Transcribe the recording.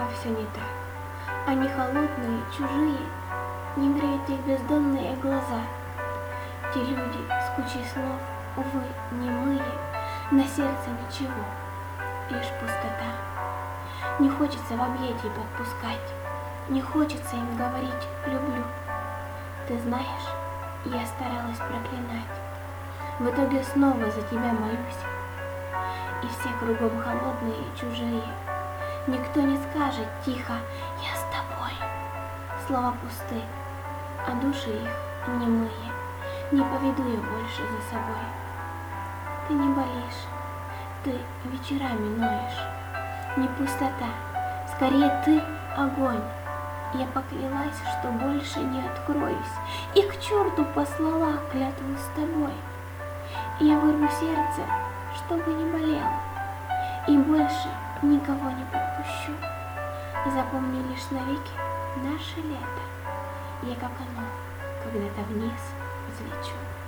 а все не так. Они холодные, чужие, не греют их бездонные глаза. Те люди с кучей слов, увы, немые, на сердце ничего, лишь пустота. Не хочется в объятия подпускать, не хочется им говорить «люблю». Ты знаешь, я старалась проклинать, в итоге снова за тебя молюсь. И все кругом холодные и чужие, никто не скажет тихо «я с тобой». Слова пусты, а души их немые, не поведу я больше за собой. Ты не болишь, ты вечерами ноешь, не пустота, скорее ты огонь. Я поклялась, что больше не откроюсь, и к черту послала клятву с тобой. Я вырву сердце, чтобы не болело, и больше никого не подпущу. Запомни лишь навеки наше лето, я как оно когда-то вниз взлечу.